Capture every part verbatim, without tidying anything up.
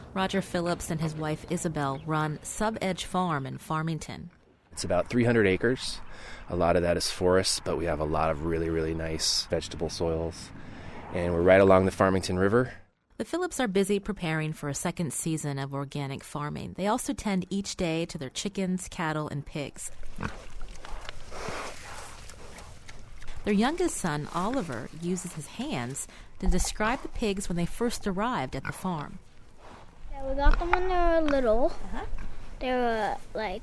Roger Phillips and his wife Isabel run Sub-Edge Farm in Farmington. It's about three hundred acres. A lot of that is forest, but we have a lot of really, really nice vegetable soils. And we're right along the Farmington River. The Phillips are busy preparing for a second season of organic farming. They also tend each day to their chickens, cattle, and pigs. Their youngest son, Oliver, uses his hands to describe the pigs when they first arrived at the farm. Yeah, we got them when they were little. Uh-huh. They were like,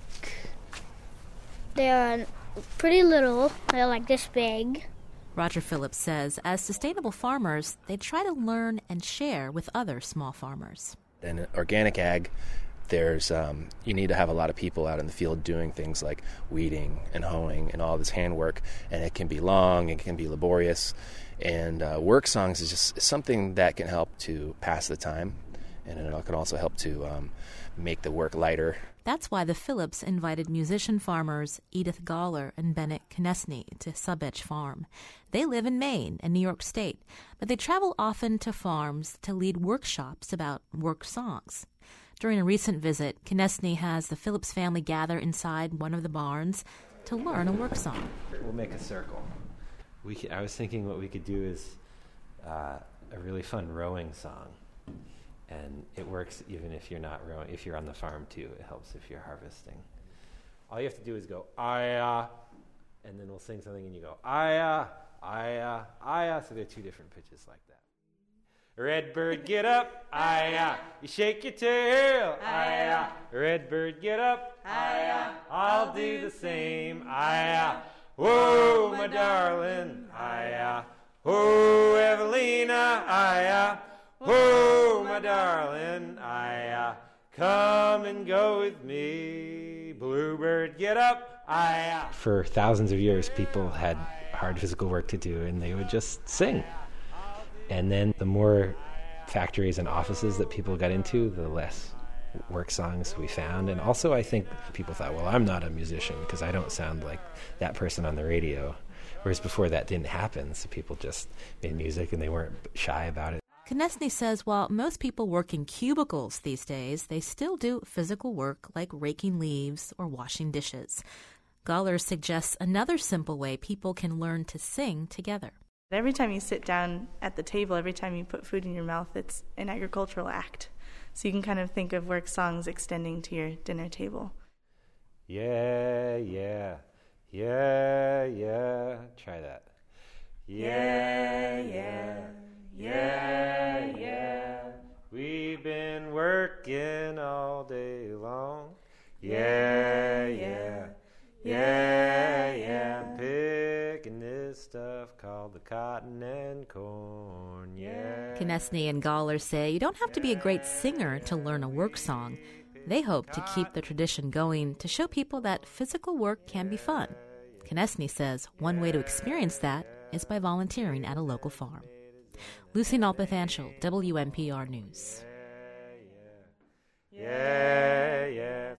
they were pretty little. They're like this big. Roger Phillips says as sustainable farmers, they try to learn and share with other small farmers. In organic ag, there's um, you need to have a lot of people out in the field doing things like weeding and hoeing and all this handwork, and it can be long, it can be laborious, and uh, work songs is just something that can help to pass the time, and it can also help to um, make the work lighter. That's why the Phillips invited musician farmers Edith Goller and Bennett Konecny to Sub-Edge Farm. They live in Maine and New York State, but they travel often to farms to lead workshops about work songs. During a recent visit, Konecny has the Phillips family gather inside one of the barns to learn a work song. We'll make a circle. We I was thinking what we could do is uh, a really fun rowing song. And it works even if you're not rowing. If you're on the farm, too, it helps if you're harvesting. All you have to do is go, ah, and then we'll sing something and you go, ah, ah, ah. So there are two different pitches like that. Redbird, get up, ah, you shake your tail, ah, redbird, get up, ah, I'll do the same, ah, whoa, my darling, ah, whoa, Evelina, ah, oh, my darling, I uh, come and go with me. Bluebird, get up, I uh. For thousands of years, people had hard physical work to do, and they would just sing. And then the more factories and offices that people got into, the less work songs we found. And also, I think people thought, well, I'm not a musician because I don't sound like that person on the radio. Whereas before that didn't happen, so people just made music and they weren't shy about it. Konecny says while most people work in cubicles these days, they still do physical work like raking leaves or washing dishes. Goller suggests another simple way people can learn to sing together. Every time you sit down at the table, every time you put food in your mouth, it's an agricultural act. So you can kind of think of work songs extending to your dinner table. Yeah, yeah, yeah, yeah. Try that. Yeah, yeah. Yeah, yeah, we've been working all day long. Yeah, yeah, yeah, yeah, I'm picking this stuff called the cotton and corn, yeah. Konecny and Goller say you don't have to be a great singer to learn a work song. They hope to keep the tradition going to show people that physical work can be fun. Konecny says one way to experience that is by volunteering at a local farm. Lucy Nalpathanchel, W N P R News. Yeah, yeah.